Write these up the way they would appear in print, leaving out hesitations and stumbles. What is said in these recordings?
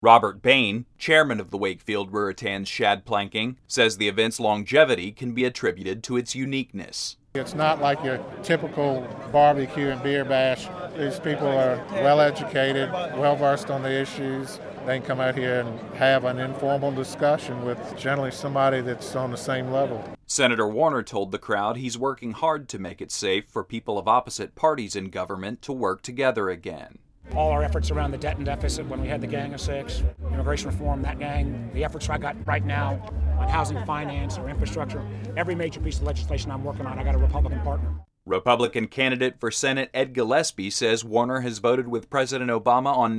Robert Bain, chairman of the Wakefield Ruritans Shad Planking, says the event's longevity can be attributed to its uniqueness. It's not like your typical barbecue and beer bash. These people are well-educated, well-versed on the issues. They can come out here and have an informal discussion with generally somebody that's on the same level. Senator Warner told the crowd he's working hard to make it safe for people of opposite parties in government to work together again. All our efforts around the debt and deficit when we had the Gang of Six, immigration reform, that gang, the efforts I got right now on housing finance or infrastructure, every major piece of legislation I'm working on, I got a Republican partner. Republican candidate for Senate Ed Gillespie says Warner has voted with President Obama on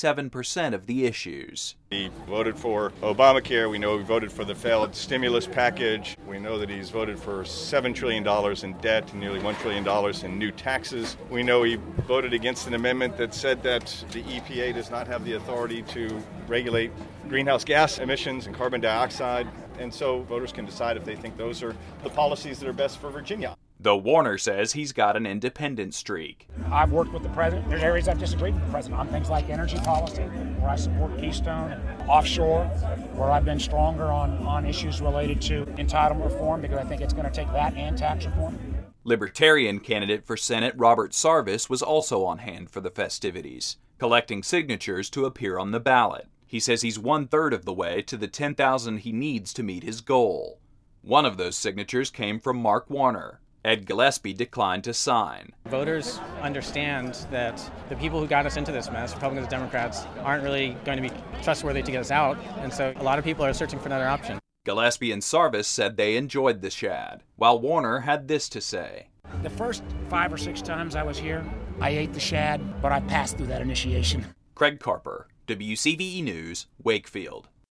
97% of the issues. He voted for Obamacare. We know he voted for the failed stimulus package. We know that he's voted for $7 trillion in debt and nearly $1 trillion in new taxes. We know he voted against an amendment that said that the EPA does not have the authority to regulate greenhouse gas emissions and carbon dioxide. And so voters can decide if they think those are the policies that are best for Virginia. Though Warner says he's got an independent streak. I've worked with the president. There's areas I've disagreed with the president on things like energy policy, where I support Keystone, and offshore, where I've been stronger on issues related to entitlement reform, because I think it's going to take that and tax reform. Libertarian candidate for Senate Robert Sarvis was also on hand for the festivities, collecting signatures to appear on the ballot. He says he's 1/3 of the way to the 10,000 he needs to meet his goal. One of those signatures came from Mark Warner. Ed Gillespie declined to sign. Voters understand that the people who got us into this mess, Republicans and Democrats, aren't really going to be trustworthy to get us out, and so a lot of people are searching for another option. Gillespie and Sarvis said they enjoyed the shad, while Warner had this to say. The first 5 or 6 times I was here, I ate the shad, but I passed through that initiation. Craig Carper, WCVE News, Wakefield.